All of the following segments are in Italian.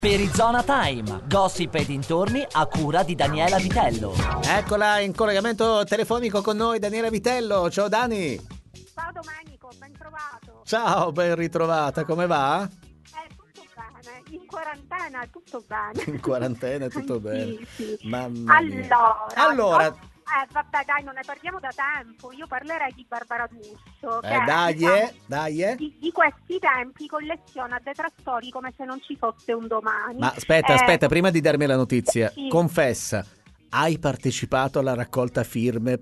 Perizona Time, gossip e dintorni a cura di Daniela Vitello. Eccola in collegamento telefonico con noi Daniela Vitello. Ciao Dani. Ciao Domenico, ben trovato. Ciao, ben ritrovata, come va? Tutto bene, in quarantena tutto bene. In quarantena tutto bene. Sì. Mamma mia. Allora. Vabbè dai, non ne parliamo da tempo. Io parlerei di Barbara D'Urso. Che, Dai. Di questi tempi colleziona detrattori come se non ci fosse un domani. Ma aspetta, prima di darmi la notizia, sì. Confessa. Hai partecipato alla raccolta firme?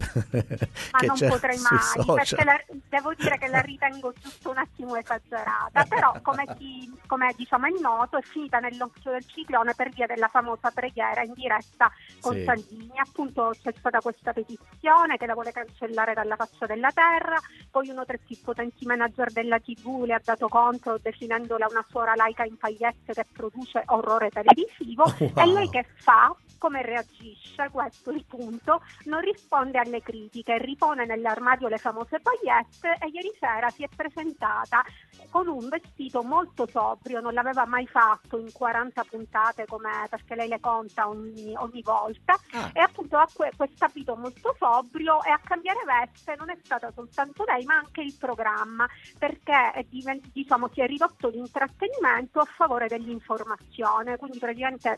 Ma non potrei mai, perché devo dire che la ritengo giusto un attimo esagerata, però come diciamo è noto, è finita nell'occhio del ciclone per via della famosa preghiera in diretta con Salvini. Appunto c'è stata questa petizione che la vuole cancellare dalla faccia della terra, poi uno tra i più potenti manager della TV le ha dato contro definendola una suora laica in pagliette che produce orrore televisivo. Wow. E lei che fa? Come reagisce? Questo è il punto. Non risponde alle critiche, ripone nell'armadio le famose pagliette e ieri sera si è presentata con un vestito molto sobrio, non l'aveva mai fatto in 40 puntate perché lei le conta ogni volta, e appunto ha questo abito molto sobrio, e a cambiare veste non è stata soltanto lei ma anche il programma, perché si è ridotto l'intrattenimento a favore dell'informazione, quindi praticamente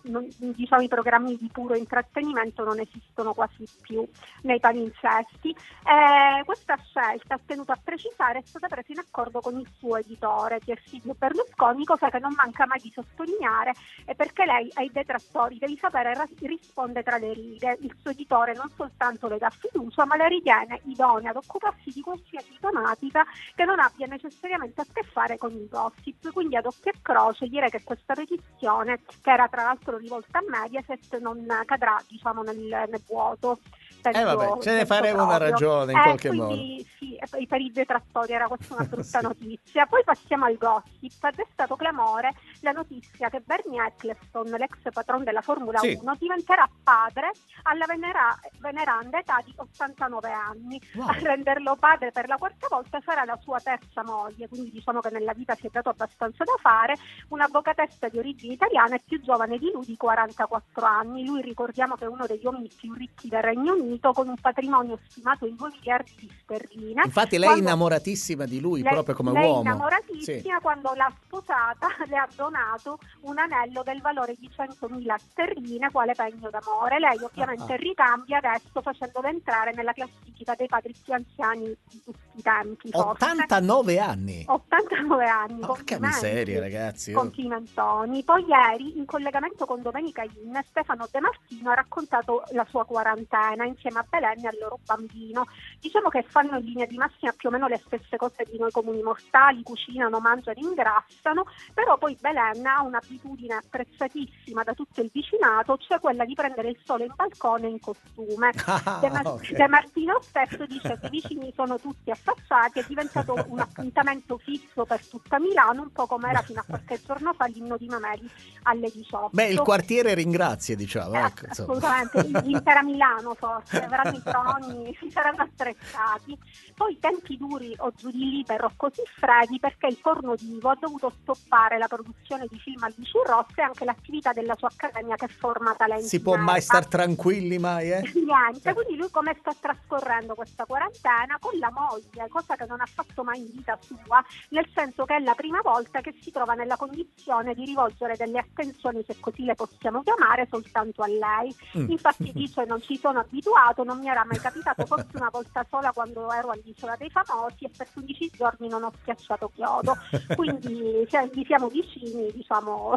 i programmi di puro intrattenimento non esistono quasi più nei palinsesti. Questa scelta, ha tenuto a precisare, è stata presa in accordo con il suo editore Pier Silvio Berlusconi, cosa che non manca mai di sottolineare, perché lei ai detrattori, devi sapere, risponde tra le righe. Il suo editore non soltanto le dà fiducia, ma le ritiene idonea ad occuparsi di qualsiasi tematica che non abbia necessariamente a che fare con il gossip. Quindi ad occhio e croce direi che questa petizione, che era tra l'altro rivolta a Mediaset, non cadrà nel vuoto. Ce ne faremo una ragione in qualche modo. Sì, per i detrattori era questa una brutta notizia. Poi passiamo al gossip. È stato clamore la notizia che Bernie Eccleston, l'ex patron della Formula 1, diventerà padre alla veneranda età di 89 anni. Wow. A renderlo padre per la quarta volta sarà la sua terza moglie, quindi diciamo che nella vita si è dato abbastanza da fare. Un'avvocatessa di origini italiane, più giovane di lui di 44 anni. Lui, ricordiamo che è uno degli uomini più ricchi del Regno Unito, con un patrimonio stimato in 2 miliardi di sterline. Infatti lei è innamoratissima di lui, proprio come uomo. Lei è innamoratissima. Quando l'ha sposata le ha donato un anello del valore di 100.000 sterline quale pegno d'amore. Lei ovviamente ricambia adesso, facendolo entrare nella classifica dei padri più anziani di tutti i tempi. 89 anni? 89 anni. Porca miseria, ragazzi. Complimentoni. Poi ieri, in collegamento con Domenica In, Stefano De Martino ha raccontato la sua quarantena insieme a Belen e al loro bambino. Diciamo che fanno in linea di massima più o meno le stesse cose di noi comuni mortali, cucinano, mangiano, ingrassano, però poi Belen ha un'abitudine apprezzatissima da tutto il vicinato, cioè quella di prendere il sole in balcone in costume. De Martino stesso dice che i vicini sono tutti affacciati, è diventato un appuntamento fisso per tutta Milano, un po' come era fino a qualche giorno fa l'inno di Mameli alle 18. Beh, il quartiere ringrazia, diciamo. Assolutamente, l'intera Milano forse, avranno i troni, si saranno attrezzati. Poi tempi duri o giù di lì per Rocco Siffredi, perché il porno divo ha dovuto stoppare la produzione di film a luci rosse e anche l'attività della sua accademia che forma talenti. Si può mai star tranquilli mai, Niente, quindi lui come sta trascorrendo questa quarantena? Con la moglie, cosa che non ha fatto mai in vita sua, nel senso che è la prima volta che si trova nella condizione di rivolgere delle attenzioni, se così le possiamo chiamare, soltanto a lei. Infatti dice: non ci sono abituato, non mi era mai capitato, forse una volta sola quando ero all'Isola dei Famosi, e per 15 giorni non ho schiacciato chiodo. Quindi gli siamo vicini, diciamo,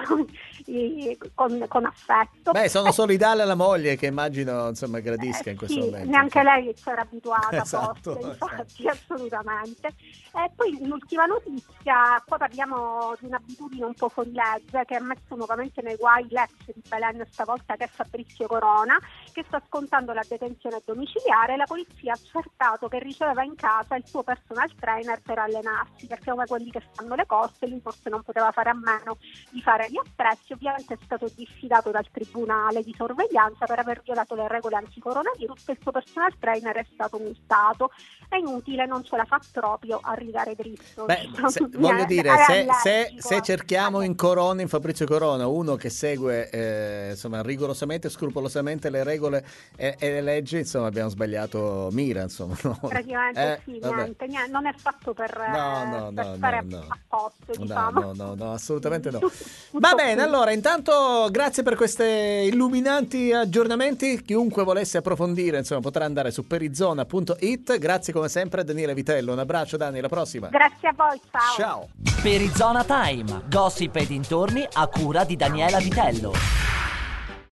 con affetto. Beh, sono solidale alla moglie, che immagino insomma gradisca in questo momento. Neanche lei c'era abituata, esatto, forse, infatti, assolutamente. E poi l'ultima notizia, qua parliamo di un'abitudine un po' fuori legge che ha messo nuovamente nei guai l'ex di Belen stavolta, che è Fabrizio Corona, che sta scontando la detenzione detenzione domiciliare, la polizia ha accertato che riceveva in casa il suo personal trainer per allenarsi, perché come quelli che fanno le corse, lui forse non poteva fare a meno di fare gli attrezzi. Ovviamente è stato diffidato dal tribunale di sorveglianza per aver violato le regole anticoronavirus e il suo personal trainer è stato multato. È inutile, non ce la fa proprio a ridare dritto. Voglio dire, se cerchiamo in Fabrizio Corona, uno che segue insomma rigorosamente e scrupolosamente le regole e le leggi, insomma abbiamo sbagliato mira, insomma. No? Praticamente sì, niente, non è fatto per stare a posto, diciamo. No, assolutamente no. Va bene, allora intanto grazie per questi illuminanti aggiornamenti. Chiunque volesse approfondire, insomma, potrà andare su perizona.it. Grazie come sempre a Daniela Vitello. Un abbraccio, Dani, alla prossima. Grazie a voi, ciao. Ciao. Perizona Time, gossip e dintorni a cura di Daniela Vitello.